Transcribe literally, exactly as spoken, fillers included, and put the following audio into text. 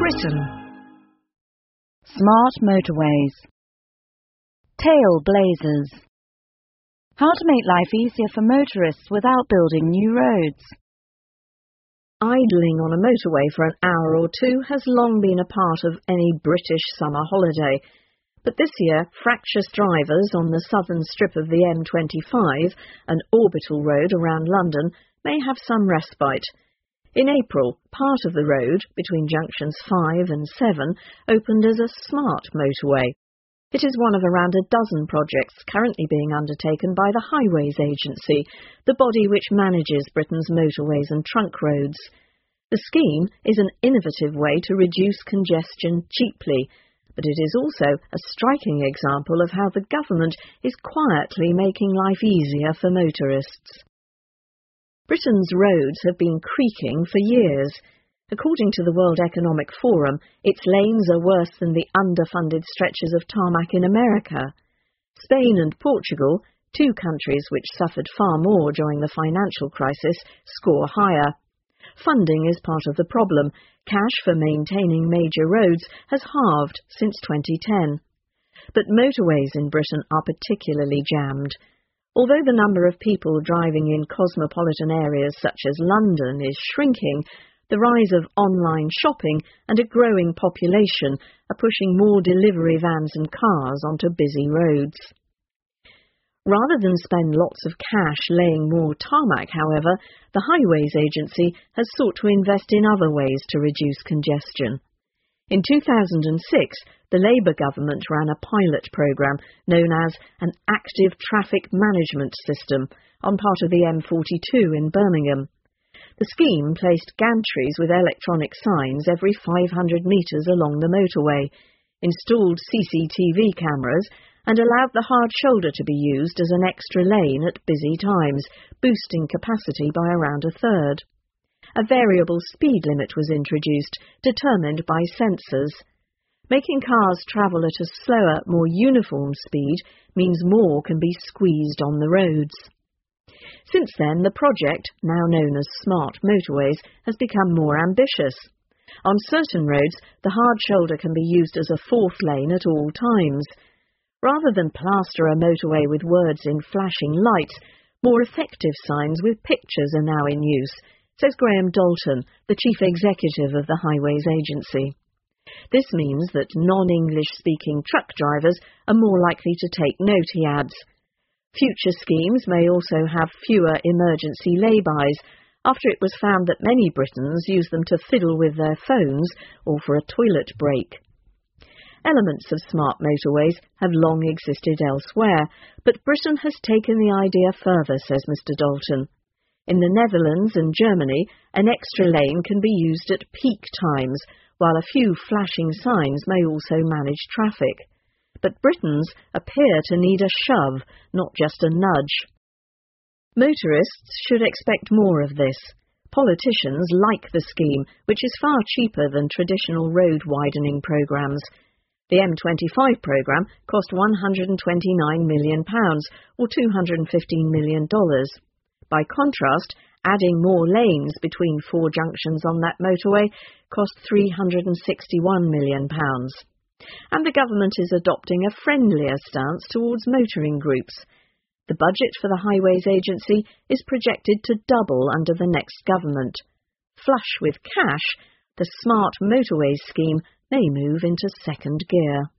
Britain. Smart motorways. Tailblazers. How to make life easier for motorists without building new roads. Idling on a motorway for an hour or two has long been a part of any British summer holiday. But this year, fractious drivers on the southern strip of the M twenty-five, an orbital road around London, may have some respite. In April, part of the road, between junctions five and seven, opened as a smart motorway. It is one of around a dozen projects currently being undertaken by the Highways Agency, the body which manages Britain's motorways and trunk roads. The scheme is an innovative way to reduce congestion cheaply, but it is also a striking example of how the government is quietly making life easier for motorists. Britain's roads have been creaking for years. According to the World Economic Forum, its lanes are worse than the underfunded stretches of tarmac in America. Spain and Portugal, two countries which suffered far more during the financial crisis, score higher. Funding is part of the problem. Cash for maintaining major roads has halved since twenty ten. But motorways in Britain are particularly jammed. Although the number of people driving in cosmopolitan areas such as London is shrinking, the rise of online shopping and a growing population are pushing more delivery vans and cars onto busy roads. Rather than spend lots of cash laying more tarmac, however, the Highways Agency has sought to invest in other ways to reduce congestion. In two thousand six, the Labour government ran a pilot programme known as an Active Traffic Management System on part of the M forty-two in Birmingham. The scheme placed gantries with electronic signs every five hundred metres along the motorway, installed C C T V cameras, and allowed the hard shoulder to be used as an extra lane at busy times, boosting capacity by around a third. A variable speed limit was introduced, determined by sensors. Making cars travel at a slower, more uniform speed means more can be squeezed on the roads. Since then, the project, now known as Smart Motorways, has become more ambitious. On certain roads, the hard shoulder can be used as a fourth lane at all times. Rather than plaster a motorway with words in flashing lights, more effective signs with pictures are now in use, says Graham Dalton, the Chief Executive of the Highways Agency. This means that non-English-speaking truck drivers are more likely to take note, he adds. Future schemes may also have fewer emergency laybys, after it was found that many Britons use them to fiddle with their phones or for a toilet break. Elements of smart motorways have long existed elsewhere, but Britain has taken the idea further, says Mister Dalton. In the Netherlands and Germany, an extra lane can be used at peak times, while a few flashing signs may also manage traffic. But Britons appear to need a shove, not just a nudge. Motorists should expect more of this. Politicians like the scheme, which is far cheaper than traditional road widening programmes. The M twenty-five programme cost one hundred twenty-nine million pounds, or two hundred fifteen million dollars. By contrast, adding more lanes between four junctions on that motorway cost three hundred sixty-one million pounds. And the government is adopting a friendlier stance towards motoring groups. The budget for the Highways Agency is projected to double under the next government. Flush with cash, the Smart Motorways scheme may move into second gear.